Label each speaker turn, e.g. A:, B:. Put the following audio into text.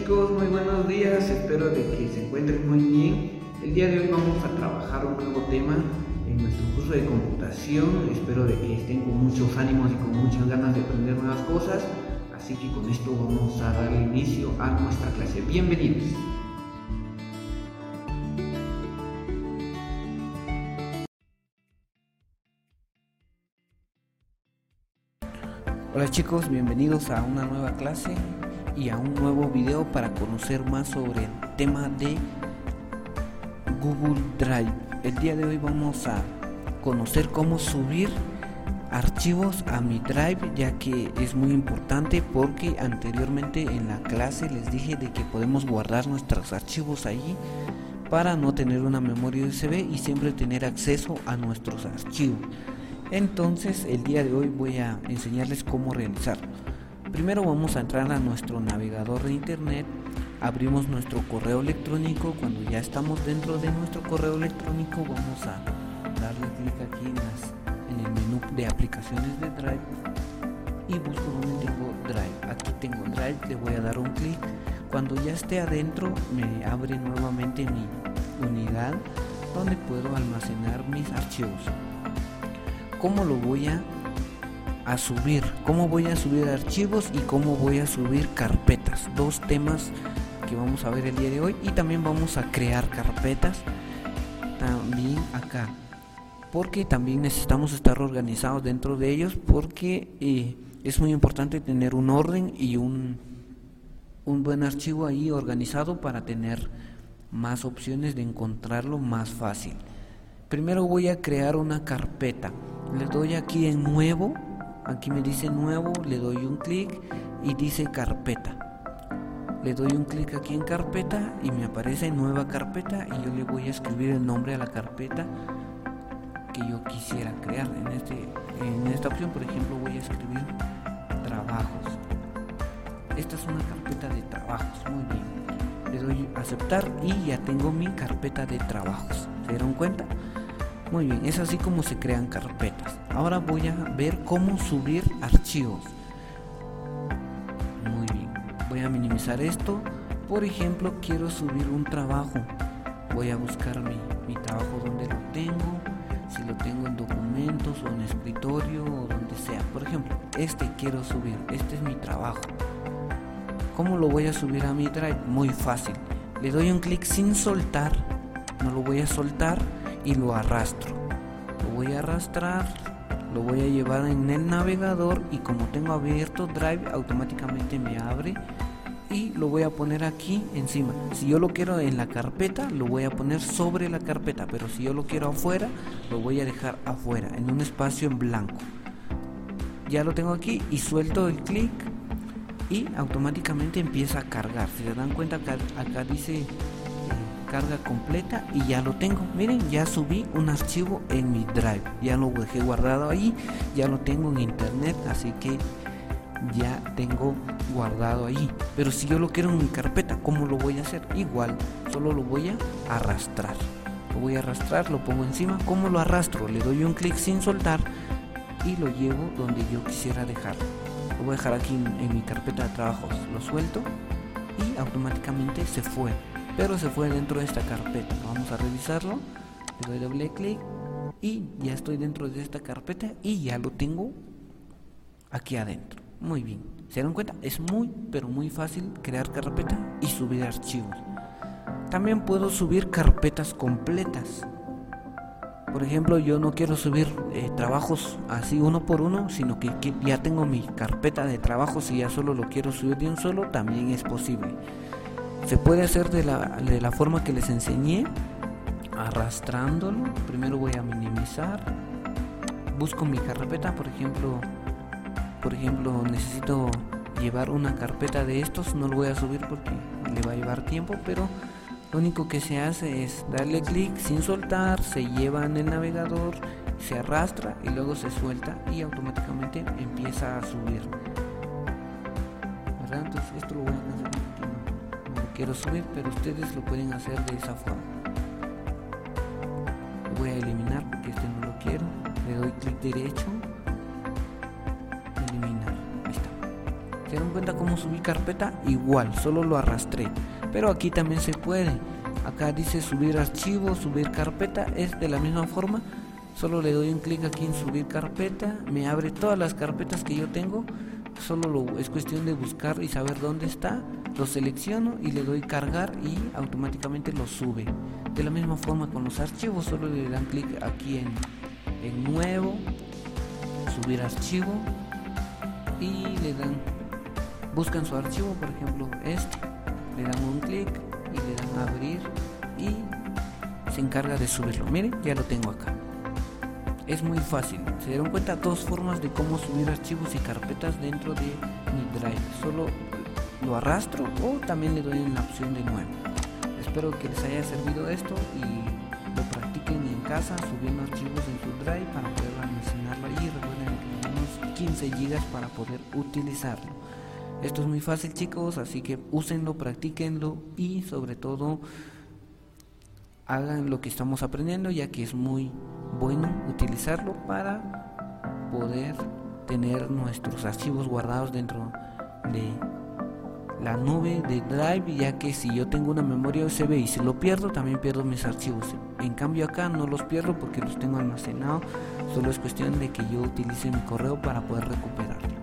A: chicos, muy buenos días, espero de que se encuentren muy bien. El día de hoy vamos a trabajar un nuevo tema en nuestro curso de computación. Espero de que estén con muchos ánimos y con muchas ganas de aprender nuevas cosas. Así que con esto vamos a darle inicio a nuestra clase. Bienvenidos.
B: Hola chicos, bienvenidos a una nueva clase y a un nuevo video para conocer más sobre el tema de Google Drive. El día de hoy vamos a conocer cómo subir archivos a mi Drive, ya que es muy importante porque anteriormente en la clase les dije de que podemos guardar nuestros archivos allí para no tener una memoria USB y siempre tener acceso a nuestros archivos. Entonces el día de hoy voy a enseñarles cómo realizarlo. Primero vamos a entrar a nuestro navegador de internet, abrimos nuestro correo electrónico. Cuando ya estamos dentro de nuestro correo electrónico vamos a darle clic aquí en el menú de aplicaciones de Drive y busco donde tengo Drive. Aquí tengo Drive, le voy a dar un clic. Cuando ya esté adentro me abre nuevamente mi unidad donde puedo almacenar mis archivos. ¿Cómo lo voy a subir? ¿Cómo voy a subir archivos y cómo voy a subir carpetas? Dos temas que vamos a ver el día de hoy, y también vamos a crear carpetas también acá, porque también necesitamos estar organizados dentro de ellos, porque es muy importante tener un orden y un buen archivo ahí organizado para tener más opciones de encontrarlo más fácil. Primero voy a crear una carpeta. Le doy aquí en nuevo, aquí me dice nuevo, le doy un clic y dice carpeta. Le doy un clic aquí en carpeta y me aparece nueva carpeta, y yo le voy a escribir el nombre a la carpeta que yo quisiera crear. En esta opción, por ejemplo, voy a escribir trabajos. Esta es una carpeta de trabajos, muy bien. Le doy a aceptar y ya tengo mi carpeta de trabajos. ¿Se dieron cuenta? Muy bien, es así como se crean carpetas. Ahora voy a ver cómo subir archivos. Muy bien, voy a minimizar esto. Por ejemplo, quiero subir un trabajo. Voy a buscar mi trabajo donde lo tengo. Si lo tengo en documentos o en escritorio o donde sea. Por ejemplo, quiero subir. Este es mi trabajo. ¿Cómo lo voy a subir a mi Drive? Muy fácil. Le doy un clic sin soltar. No lo voy a soltar y lo arrastro. Lo voy a arrastrar, lo voy a llevar en el navegador, y como tengo abierto Drive automáticamente me abre, y lo voy a poner aquí encima. Si yo lo quiero en la carpeta, lo voy a poner sobre la carpeta, pero si yo lo quiero afuera, lo voy a dejar afuera, en un espacio en blanco. Ya lo tengo aquí y suelto el clic y automáticamente empieza a cargar. Si se dan cuenta, acá dice carga completa y ya lo tengo. Miren, ya subí un archivo en mi Drive, ya lo dejé guardado ahí, ya lo tengo en internet, así que ya tengo guardado ahí. Pero si yo lo quiero en mi carpeta, ¿cómo lo voy a hacer? Igual, solo lo voy a arrastrar. Lo voy a arrastrar, lo pongo encima. ¿Cómo lo arrastro? Le doy un clic sin soltar y lo llevo donde yo quisiera dejarlo. Lo voy a dejar aquí en mi carpeta de trabajos. Lo suelto y automáticamente se fue. Pero se fue dentro de esta carpeta. Vamos a revisarlo. Le doy doble clic y ya estoy dentro de esta carpeta y ya lo tengo aquí adentro. Muy bien. ¿Se dieron cuenta? Es muy, pero muy fácil crear carpeta y subir archivos. También puedo subir carpetas completas. Por ejemplo, yo no quiero subir trabajos así uno por uno, sino que ya tengo mi carpeta de trabajos y ya solo lo quiero subir de un solo. También es posible. Se puede hacer de la forma que les enseñé, arrastrándolo. Primero voy a minimizar, busco mi carpeta. Por ejemplo necesito llevar una carpeta de estos. No lo voy a subir porque le va a llevar tiempo, pero lo único que se hace es darle clic sin soltar, se lleva en el navegador, se arrastra y luego se suelta y automáticamente empieza a subir. ¿Verdad? Entonces esto lo voy a hacer porque no lo quiero subir, pero ustedes lo pueden hacer de esa forma. Lo voy a eliminar porque no lo quiero. Le doy clic derecho, eliminar. Ahí está. ¿Se dieron cuenta cómo subí carpeta? Igual, solo lo arrastré. Pero aquí también se puede. Acá dice subir archivo, subir carpeta. Es de la misma forma. Solo le doy un clic aquí en subir carpeta. Me abre todas las carpetas que yo tengo. Es cuestión de buscar y saber dónde está. Lo selecciono y le doy cargar y automáticamente lo sube. De la misma forma con los archivos. Solo le dan clic aquí en nuevo, subir archivo y buscan su archivo, por ejemplo le dan un clic y le dan abrir y se encarga de subirlo. Miren, ya lo tengo acá. Es muy fácil. Se dieron cuenta dos formas de cómo subir archivos y carpetas dentro de mi Drive. Solo lo arrastro o también le doy en la opción de nuevo. Espero que les haya servido esto y lo practiquen en casa subiendo archivos en su Drive para poder almacenarlo ahí. Recuerden que tenemos 15 GB para poder utilizarlo. Esto es muy fácil, chicos, así que úsenlo, practíquenlo y sobre todo hagan lo que estamos aprendiendo, ya que es muy bueno utilizarlo para poder tener nuestros archivos guardados dentro de la nube de Drive, ya que si yo tengo una memoria USB y si lo pierdo, también pierdo mis archivos. En cambio acá no los pierdo porque los tengo almacenados, solo es cuestión de que yo utilice mi correo para poder recuperarlos.